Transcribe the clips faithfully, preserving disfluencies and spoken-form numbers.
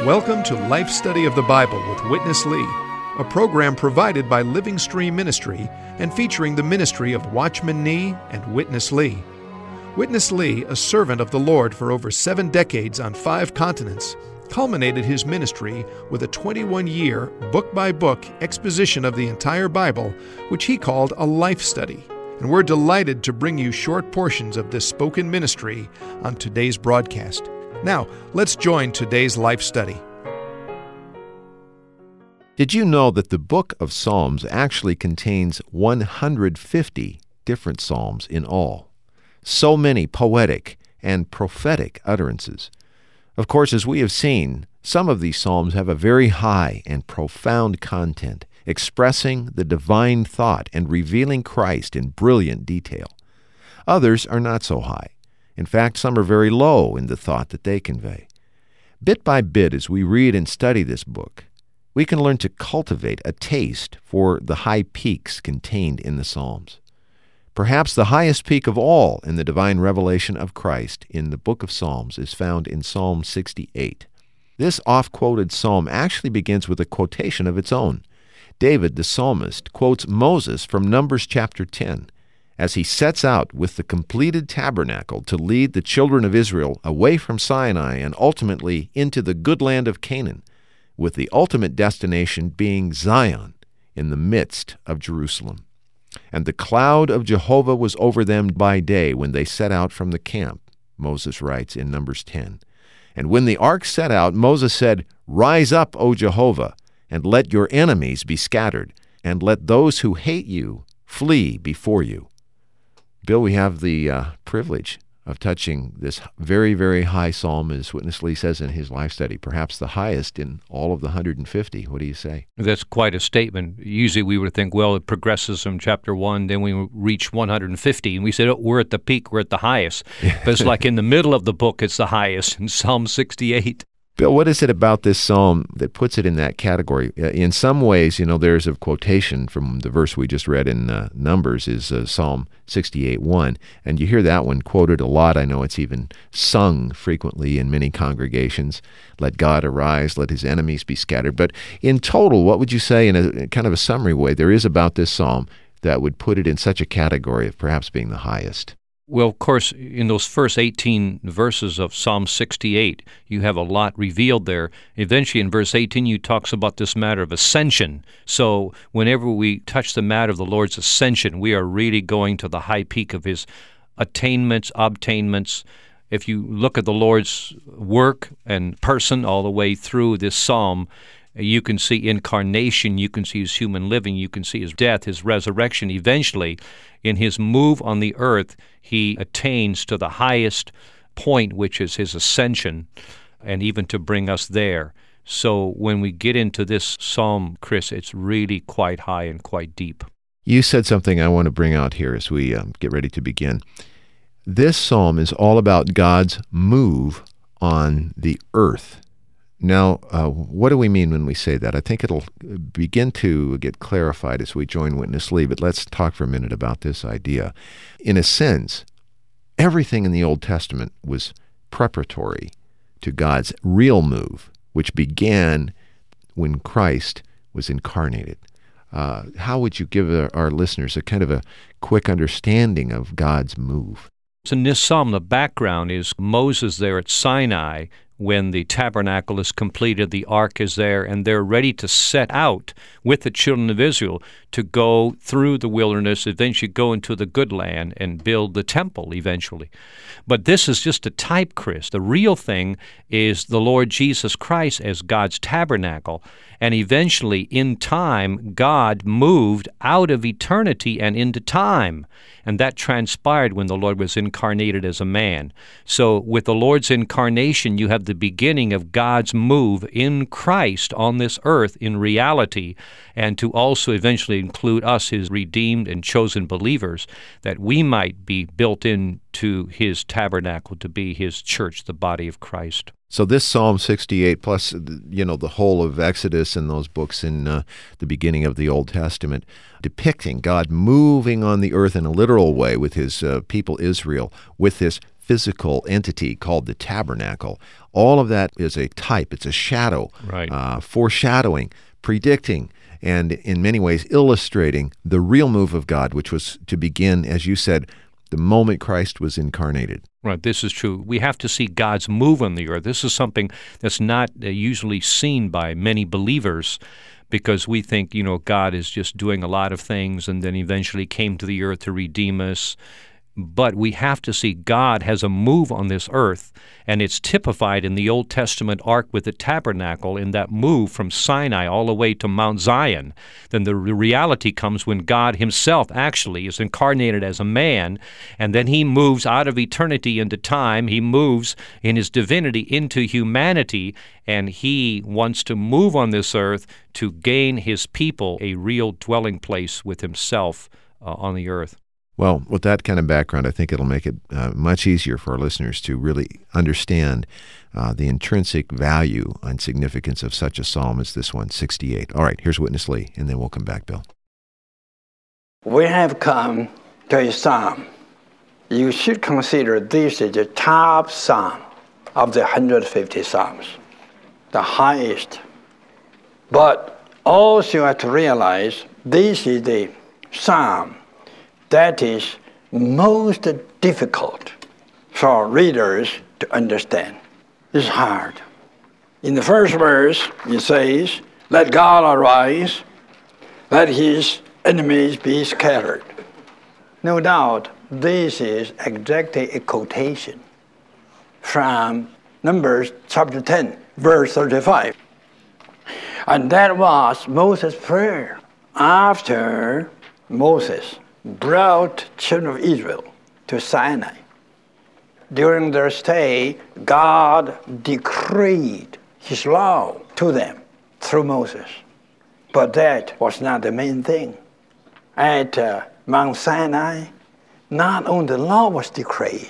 Welcome to Life Study of the Bible with Witness Lee, a program provided by Living Stream Ministry and featuring the ministry of Watchman Nee and Witness Lee. Witness Lee, a servant of the Lord for over seven decades on five continents, culminated his ministry with a twenty-one-year, book-by-book exposition of the entire Bible, which he called a life study. And we're delighted to bring you short portions of this spoken ministry on today's broadcast. Now, let's join today's life study. Did you know that the book of Psalms actually contains one hundred fifty different psalms in all? So many poetic and prophetic utterances. Of course, as we have seen, some of these psalms have a very high and profound content, expressing the divine thought and revealing Christ in brilliant detail. Others are not so high. In fact, some are very low in the thought that they convey. Bit by bit, as we read and study this book, we can learn to cultivate a taste for the high peaks contained in the Psalms. Perhaps the highest peak of all in the divine revelation of Christ in the book of Psalms is found in Psalm sixty-eight. This oft-quoted psalm actually begins with a quotation of its own. David, the psalmist, quotes Moses from Numbers chapter ten, as he sets out with the completed tabernacle to lead the children of Israel away from Sinai and ultimately into the good land of Canaan, with the ultimate destination being Zion in the midst of Jerusalem. And the cloud of Jehovah was over them by day when they set out from the camp, Moses writes in Numbers ten. And when the ark set out, Moses said, "Rise up, O Jehovah, and let your enemies be scattered, and let those who hate you flee before you." Bill, we have the uh, privilege of touching this very, very high psalm, as Witness Lee says in his life study, perhaps the highest in all of the one hundred fifty. What do you say? That's quite a statement. Usually we would think, well, it progresses from chapter one, then we reach one hundred fifty, and we said, oh, we're at the peak, we're at the highest. But it's like in the middle of the book, it's the highest, in Psalm sixty-eight. Bill, what is it about this psalm that puts it in that category? In some ways, you know, there's a quotation from the verse we just read in uh, Numbers, is uh, Psalm sixty-eight one, and you hear that one quoted a lot. I know it's even sung frequently in many congregations. Let God arise, let his enemies be scattered. But in total, what would you say, in a kind of a summary way, there is about this psalm that would put it in such a category of perhaps being the highest? Well, of course, in those first eighteen verses of Psalm sixty-eight, you have a lot revealed there. Eventually, in verse eighteen, you talks about this matter of ascension. So whenever we touch the matter of the Lord's ascension, we are really going to the high peak of his attainments, obtainments. If you look at the Lord's work and person all the way through this psalm, you can see incarnation, you can see his human living, you can see his death, his resurrection. Eventually, in his move on the earth, he attains to the highest point, which is his ascension, and even to bring us there. So when we get into this psalm, Chris, it's really quite high and quite deep. You said something I want to bring out here as we um, get ready to begin. This psalm is all about God's move on the earth. Now, uh, what do we mean when we say that? I think it'll begin to get clarified as we join Witness Lee, but let's talk for a minute about this idea. In a sense, everything in the Old Testament was preparatory to God's real move, which began when Christ was incarnated. Uh, how would you give our, our listeners a kind of a quick understanding of God's move? So in this psalm, the background is Moses there at Sinai when the tabernacle is completed, the ark is there, and they're ready to set out with the children of Israel to go through the wilderness, eventually go into the good land and build the temple eventually. But this is just a type, Chris. The real thing is the Lord Jesus Christ as God's tabernacle. And eventually, in time, God moved out of eternity and into time. And that transpired when the Lord was incarnated as a man. So with the Lord's incarnation, you have the beginning of God's move in Christ on this earth in reality, and to also eventually include us, his redeemed and chosen believers, that we might be built into his tabernacle to be his church, the body of Christ. So this Psalm sixty-eight, plus, you know, the whole of Exodus and those books in uh, the beginning of the Old Testament, depicting God moving on the earth in a literal way with his uh, people Israel, with this physical entity called the tabernacle. All of that is a type, it's a shadow, Right. uh, foreshadowing, predicting, and in many ways illustrating the real move of God, which was to begin, as you said, the moment Christ was incarnated. Right, this is true. We have to see God's move on the earth. This is something that's not uh, usually seen by many believers, because we think, you know, God is just doing a lot of things and then eventually came to the earth to redeem us. But we have to see God has a move on this earth, and it's typified in the Old Testament ark with the tabernacle in that move from Sinai all the way to Mount Zion. Then the reality comes when God himself actually is incarnated as a man, and then he moves out of eternity into time. He moves in his divinity into humanity, and he wants to move on this earth to gain his people a real dwelling place with himself uh, on the earth. Well, with that kind of background, I think it'll make it uh, much easier for our listeners to really understand uh, the intrinsic value and significance of such a psalm as this one, sixty-eight. All right, here's Witness Lee, and then we'll come back, Bill. We have come to a psalm. You should consider this is the top psalm of the one hundred fifty psalms, the highest. But also you have to realize this is the psalm that is most difficult for readers to understand. It's hard. In the first verse, it says, "Let God arise, let his enemies be scattered." No doubt, this is exactly a quotation from Numbers chapter ten, verse thirty-five. And that was Moses' prayer after Moses brought children of Israel to Sinai. During their stay, God decreed his law to them through Moses. But that was not the main thing. At uh, Mount Sinai, not only the law was decreed,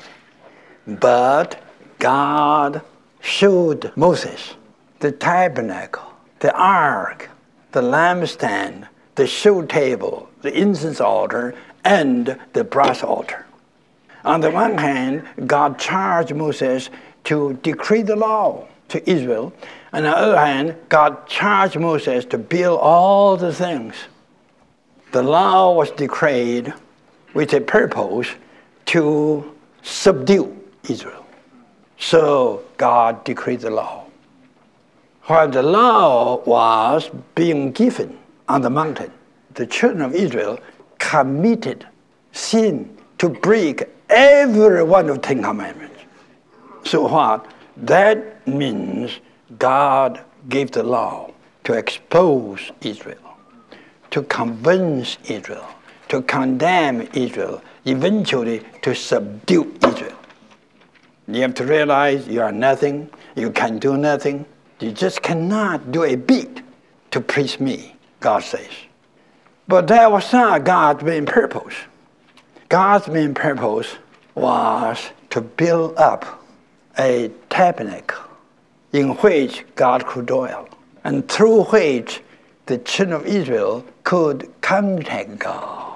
but God showed Moses the tabernacle, the ark, the lampstand, the show table, the incense altar, and the brass altar. On the one hand, God charged Moses to decree the law to Israel. On the other hand, God charged Moses to build all the things. The law was decreed with a purpose to subdue Israel. So God decreed the law. While the law was being given on the mountain, the children of Israel committed sin to break every one of the Ten Commandments. So what? That means God gave the law to expose Israel, to convince Israel, to condemn Israel, eventually to subdue Israel. You have to realize you are nothing, you can do nothing, you just cannot do a bit to please me, God says. But that was not God's main purpose. God's main purpose was to build up a tabernacle in which God could dwell, and through which the children of Israel could contact God,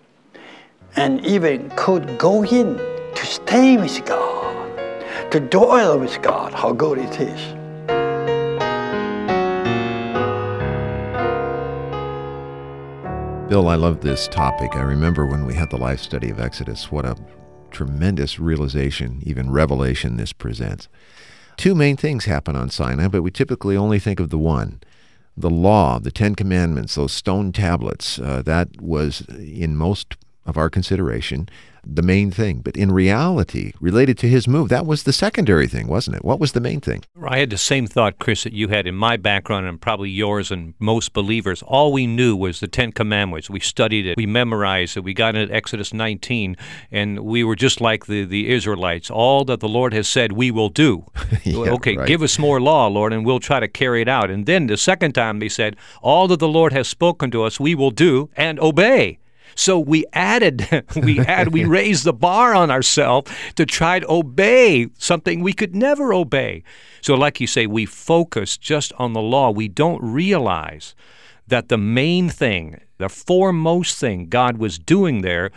and even could go in to stay with God, to dwell with God. How good it is. Bill, I love this topic. I remember when we had the life study of Exodus, what a tremendous realization, even revelation this presents. Two main things happen on Sinai, but we typically only think of the one. The law, the Ten Commandments, those stone tablets, uh, that was in most of our consideration the main thing. But in reality, related to his move, that was the secondary thing, wasn't it? What was the main thing? I had the same thought, Chris, that you had in my background and probably yours and most believers. All we knew was the Ten Commandments. We studied it. We memorized it. We got into Exodus nineteen, and we were just like the, the Israelites. All that the Lord has said, we will do. Yeah, okay, right. Give us more law, Lord, and we'll try to carry it out. And then the second time they said, all that the Lord has spoken to us, we will do and obey. So we added, we add, we raised the bar on ourselves to try to obey something we could never obey. So like you say, we focus just on the law. We don't realize that the main thing, the foremost thing God was doing there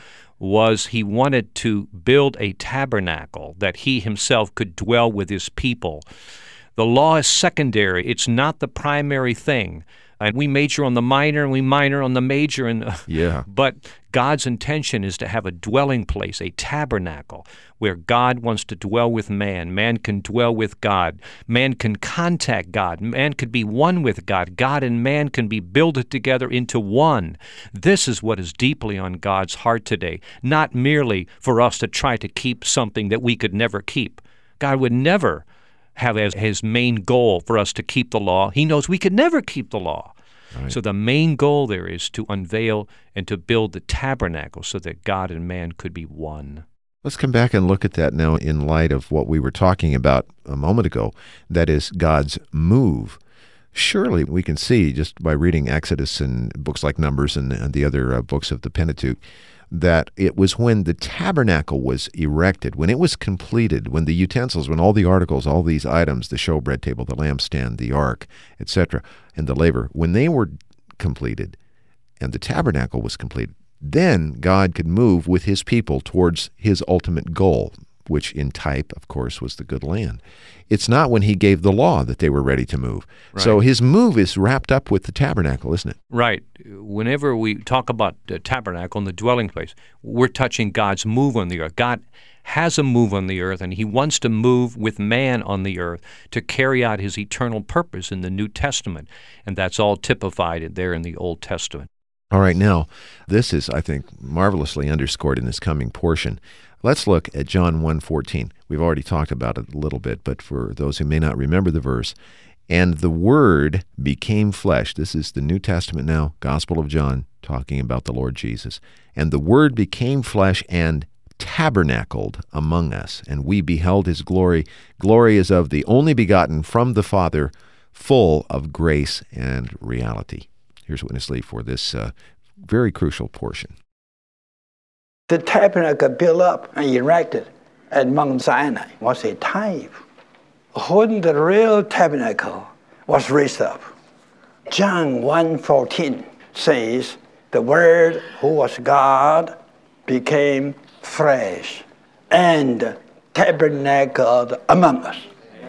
was he wanted to build a tabernacle that he himself could dwell with his people. The law is secondary. It's not the primary thing. And we major on the minor, and we minor on the major. And uh, Yeah. But God's intention is to have a dwelling place, a tabernacle, where God wants to dwell with man. Man can dwell with God. Man can contact God. Man could be one with God. God and man can be builded together into one. This is what is deeply on God's heart today, not merely for us to try to keep something that we could never keep. God would never have as his main goal for us to keep the law. He knows we could never keep the law. Right. So the main goal there is to unveil and to build the tabernacle so that God and man could be one. Let's come back and look at that now in light of what we were talking about a moment ago, that is God's move. Surely we can see, just by reading Exodus and books like Numbers and, and the other uh, books of the Pentateuch, that it was when the tabernacle was erected, when it was completed, when the utensils, when all the articles, all these items, the showbread table, the lampstand, the ark, et cetera, and the laver, when they were completed and the tabernacle was completed, then God could move with his people towards his ultimate goal, which in type, of course, was the good land. It's not when he gave the law that they were ready to move. Right. So his move is wrapped up with the tabernacle, isn't it? Right. Whenever we talk about the tabernacle and the dwelling place, we're touching God's move on the earth. God has a move on the earth, and he wants to move with man on the earth to carry out his eternal purpose in the New Testament, and that's all typified there in the Old Testament. All right, now, this is, I think, marvelously underscored in this coming portion. Let's look at John one fourteen. We've already talked about it a little bit, but for those who may not remember the verse, and the Word became flesh. This is the New Testament now, Gospel of John, talking about the Lord Jesus. And the Word became flesh and tabernacled among us, and we beheld his glory. Glory is of the only begotten from the Father, full of grace and reality. Here's Witness Lee for this uh, very crucial portion. The tabernacle built up and erected at Mount Sinai was a type. When the real tabernacle was raised up, John one fourteen says, the Word who was God became flesh and tabernacled among us.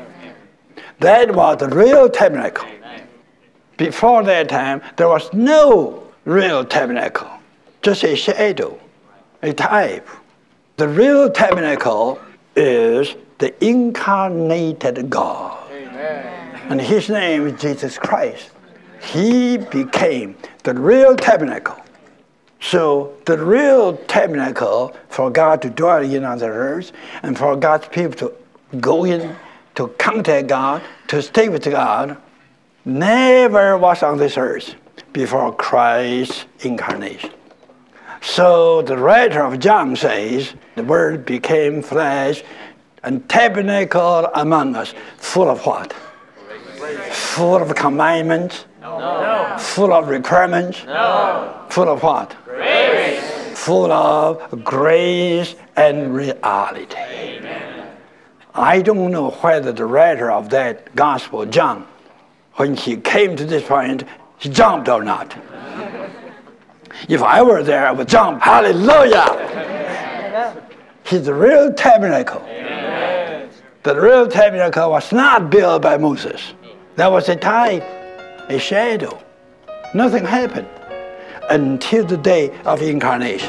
That was the real tabernacle. Before that time, there was no real tabernacle, just a shadow, a type. The real tabernacle is the incarnated God. Amen. And his name is Jesus Christ. He became the real tabernacle. So the real tabernacle for God to dwell in on the earth and for God's people to go in, to contact God, to stay with God, never was on this earth before Christ's incarnation. So the writer of John says, the Word became flesh and tabernacled among us, full of what? Full of commandments? No. Full of requirements? No. Full of what? Grace. Full of grace and reality. Amen. I don't know whether the writer of that gospel, John, when he came to this point, he jumped or not. If I were there, I would jump. Hallelujah! He's the real tabernacle. Amen. The real tabernacle was not built by Moses. That was a type, a shadow. Nothing happened until the day of incarnation.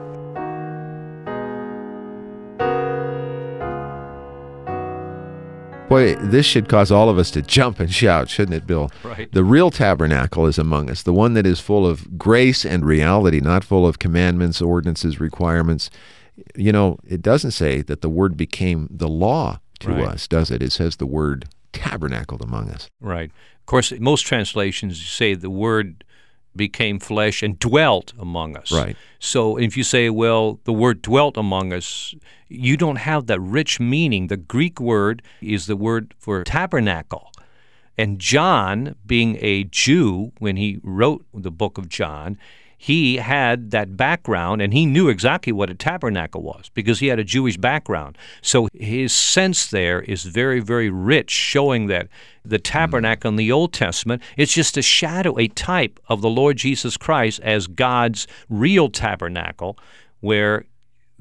Boy, this should cause all of us to jump and shout, shouldn't it, Bill? Right. The real tabernacle is among us, the one that is full of grace and reality, not full of commandments, ordinances, requirements. You know, it doesn't say that the Word became the law to Right. us, does it? It says the Word tabernacled among us. Right. Of course, most translations say the Word became flesh and dwelt among us. Right. So if you say, well, the word dwelt among us, you don't have that rich meaning. The Greek word is the word for tabernacle. And John, being a Jew, when he wrote the book of John, he had that background, and he knew exactly what a tabernacle was because he had a Jewish background. So his sense there is very, very rich, showing that the tabernacle in the Old Testament is just a shadow, a type of the Lord Jesus Christ as God's real tabernacle, where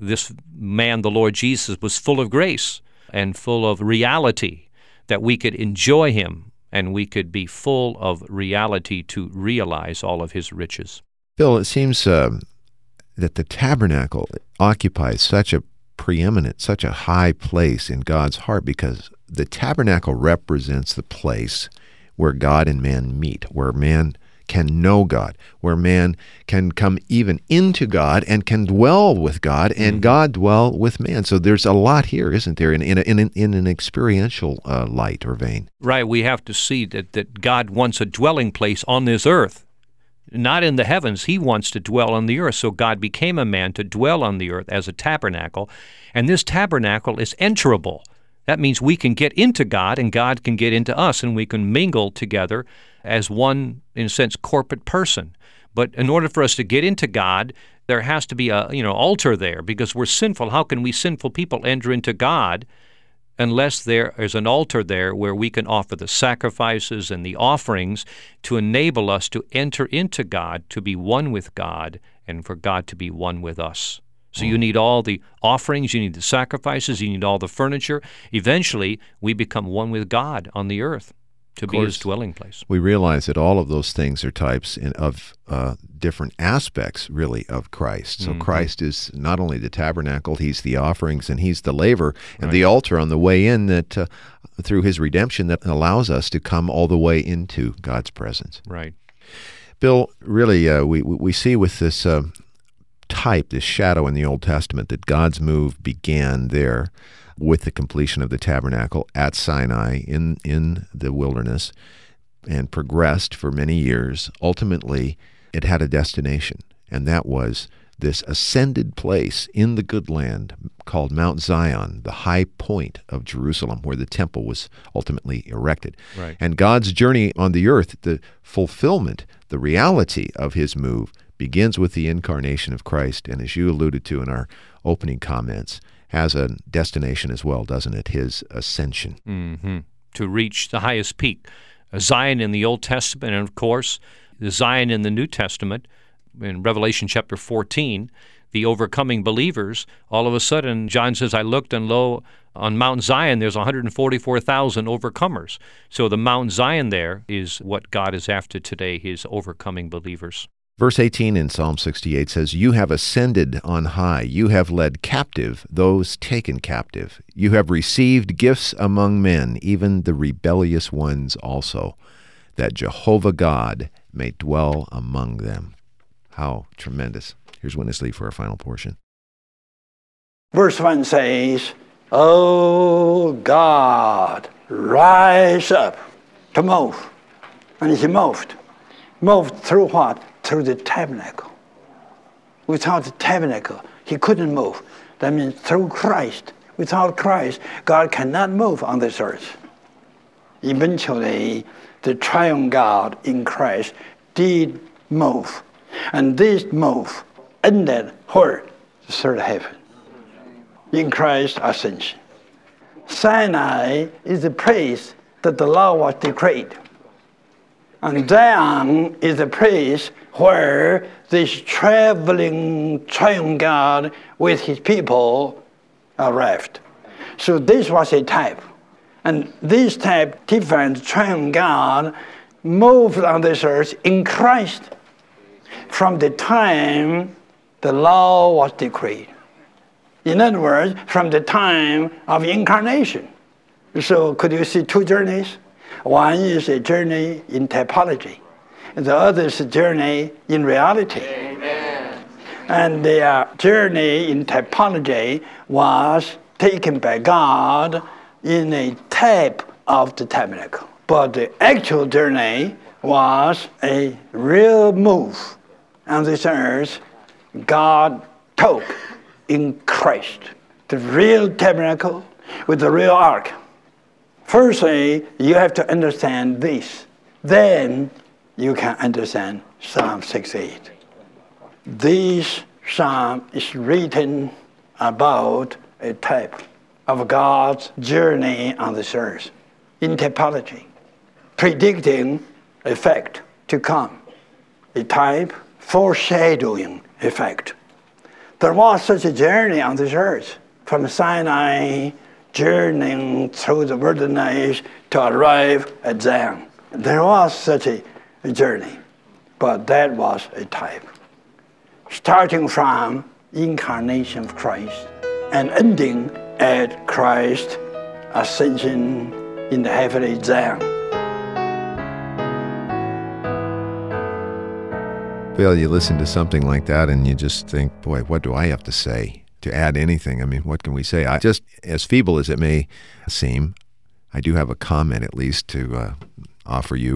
this man, the Lord Jesus, was full of grace and full of reality, that we could enjoy him and we could be full of reality to realize all of his riches. Bill, it seems uh, that the tabernacle occupies such a preeminent, such a high place in God's heart, because the tabernacle represents the place where God and man meet, where man can know God, where man can come even into God and can dwell with God, and mm-hmm. God dwell with man. So there's a lot here, isn't there, in in, a, in, an, in an experiential uh, light or vein? Right. We have to see that, that God wants a dwelling place on this earth, not in the heavens. He wants to dwell on the earth. So God became a man to dwell on the earth as a tabernacle, and this tabernacle is enterable. That means we can get into God, and God can get into us, and we can mingle together as one, in a sense, corporate person. But in order for us to get into God, there has to be a you know altar there, because we're sinful. How can we sinful people enter into God unless there is an altar there where we can offer the sacrifices and the offerings to enable us to enter into God, to be one with God, and for God to be one with us? So you need all the offerings, you need the sacrifices, you need all the furniture. Eventually, we become one with God on the earth to be his dwelling place. We realize that all of those things are types in, of uh, different aspects, really, of Christ. So mm-hmm. Christ is not only the tabernacle, he's the offerings, and he's the laver and right. the altar on the way in, that uh, through his redemption that allows us to come all the way into God's presence. Right. Bill, really, uh, we, we see with this uh, type, this shadow in the Old Testament, that God's move began there with the completion of the tabernacle at Sinai in, in the wilderness, and progressed for many years. Ultimately, it had a destination, and that was this ascended place in the good land called Mount Zion, the high point of Jerusalem, where the temple was ultimately erected. Right. And God's journey on the earth, the fulfillment, the reality of his move, begins with the incarnation of Christ, and as you alluded to in our opening comments, has a destination as well, doesn't it? His ascension. Mm-hmm. To reach the highest peak. Zion in the Old Testament, and of course, the Zion in the New Testament, in Revelation chapter fourteen, the overcoming believers, all of a sudden, John says, I looked, and lo, on Mount Zion, there's one hundred forty-four thousand overcomers. So the Mount Zion there is what God is after today, his overcoming believers. Verse eighteen in Psalm sixty-eight says, You have ascended on high. You have led captive those taken captive. You have received gifts among men, even the rebellious ones also, that Jehovah God may dwell among them. How tremendous. Here's Witness Lee for our final portion. Verse one says, O God, rise up to move. And he moved. Moved through what? Through the tabernacle. Without the tabernacle, he couldn't move. That means through Christ. Without Christ, God cannot move on this earth. Eventually, the triune God in Christ did move. And this move ended where? The third heaven. In Christ's ascension. Sinai is the place that the law was decreed. And Zion is the place where this traveling triune God with his people arrived. So this was a type. And this type, different triune God, moved on this earth in Christ from the time the law was decreed. In other words, from the time of incarnation. So could you see two journeys? One is a journey in typology. The other is a journey in reality. Amen. And the uh, journey in typology was taken by God in a type of the tabernacle. But the actual journey was a real move on this earth God took in Christ. The real tabernacle with the real ark. Firstly, you have to understand this. Then you can understand Psalm sixty-eight. This psalm is written about a type of God's journey on this earth in typology, predicting effect to come. A type foreshadowing effect. There was such a journey on this earth, from Sinai, journeying through the wilderness to arrive at Zion. There was such a, a journey, but that was a type. Starting from incarnation of Christ and ending at Christ's ascension in the heavenly Zion. Bill, you listen to something like that and you just think, boy, what do I have to say to add anything? I mean, what can we say? I just, as feeble as it may seem, I do have a comment at least to uh, offer you.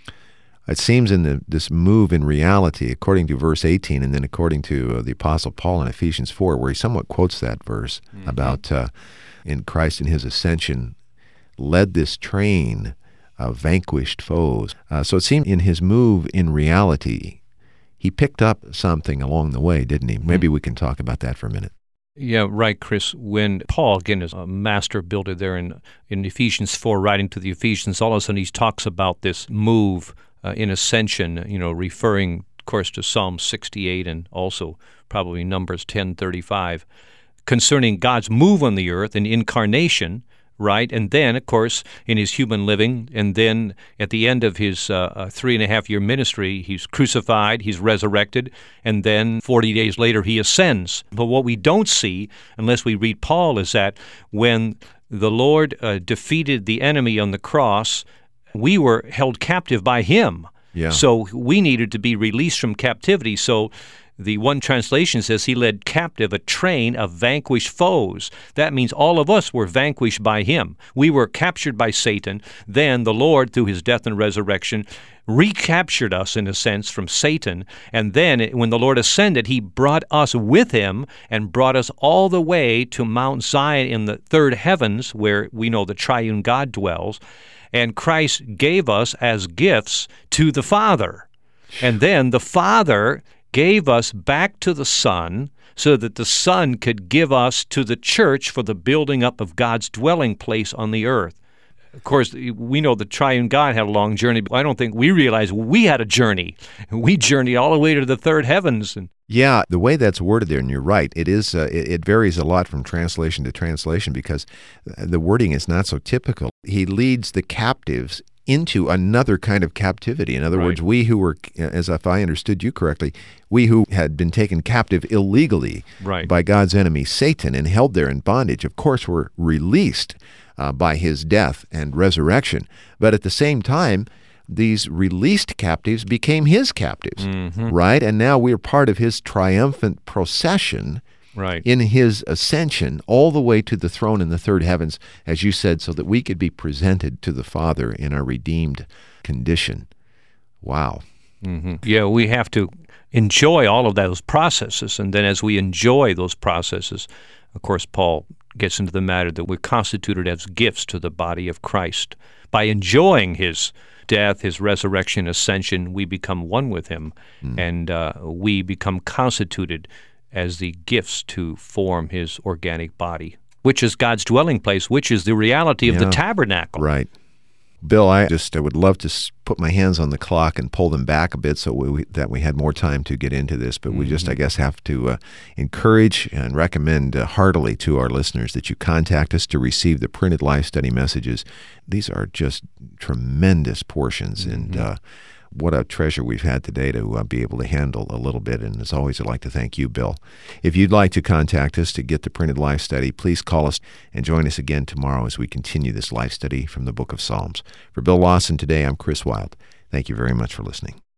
It seems in the, this move in reality, according to verse eighteen, and then according to uh, the Apostle Paul in Ephesians four, where he somewhat quotes that verse mm-hmm. about uh, in Christ in his ascension, led this train of vanquished foes. Uh, so it seemed in his move in reality, he picked up something along the way, didn't he? Maybe we can talk about that for a minute. Yeah, right, Chris. When Paul, again, is a master builder there in, in Ephesians four, writing to the Ephesians, all of a sudden he talks about this move uh, in ascension, you know, referring, of course, to Psalm sixty-eight and also probably Numbers ten thirty-five, concerning God's move on the earth and incarnation, right? And then, of course, in his human living, and then at the end of his uh, uh, three and a half year ministry, he's crucified, he's resurrected, and then forty days later he ascends. But what we don't see, unless we read Paul, is that when the Lord uh, defeated the enemy on the cross, we were held captive by him. Yeah. So we needed to be released from captivity. So the one translation says he led captive a train of vanquished foes. That means all of us were vanquished by him. We were captured by Satan. Then the Lord, through his death and resurrection, recaptured us, in a sense, from Satan. And then when the Lord ascended, he brought us with him and brought us all the way to Mount Zion in the third heavens, where we know the triune God dwells. And Christ gave us as gifts to the Father. And then the Father gave us back to the Son so that the Son could give us to the church for the building up of God's dwelling place on the earth. Of course, we know the triune God had a long journey, but I don't think we realized we had a journey. We journeyed all the way to the third heavens. And yeah, the way that's worded there, and you're right, it is. Uh, it, it varies a lot from translation to translation because the wording is not so typical. He leads the captives into another kind of captivity. In other right. words, we who were, as if I understood you correctly, we who had been taken captive illegally right. by God's enemy, Satan, and held there in bondage, of course, were released uh, by his death and resurrection. But at the same time, these released captives became his captives, mm-hmm. right? And now we're part of his triumphant procession right. in his ascension all the way to the throne in the third heavens, as you said, so that we could be presented to the Father in our redeemed condition. Wow. Mm-hmm. Yeah, we have to enjoy all of those processes, and then as we enjoy those processes, of course, Paul gets into the matter that we're constituted as gifts to the body of Christ. By enjoying his death, his resurrection, ascension, we become one with him, mm. and uh, we become constituted as the gifts to form his organic body, which is God's dwelling place, which is the reality of yeah, the tabernacle. Right. Bill, I just I would love to put my hands on the clock and pull them back a bit so we, that we had more time to get into this, but mm-hmm. we just, I guess, have to uh, encourage and recommend uh, heartily to our listeners that you contact us to receive the printed Life Study messages. These are just tremendous portions, mm-hmm. and uh, what a treasure we've had today to uh, be able to handle a little bit. And as always, I'd like to thank you, Bill. If you'd like to contact us to get the printed Life Study, please call us and join us again tomorrow as we continue this Life Study from the Book of Psalms. For Bill Lawson today, I'm Chris Wilde. Thank you very much for listening.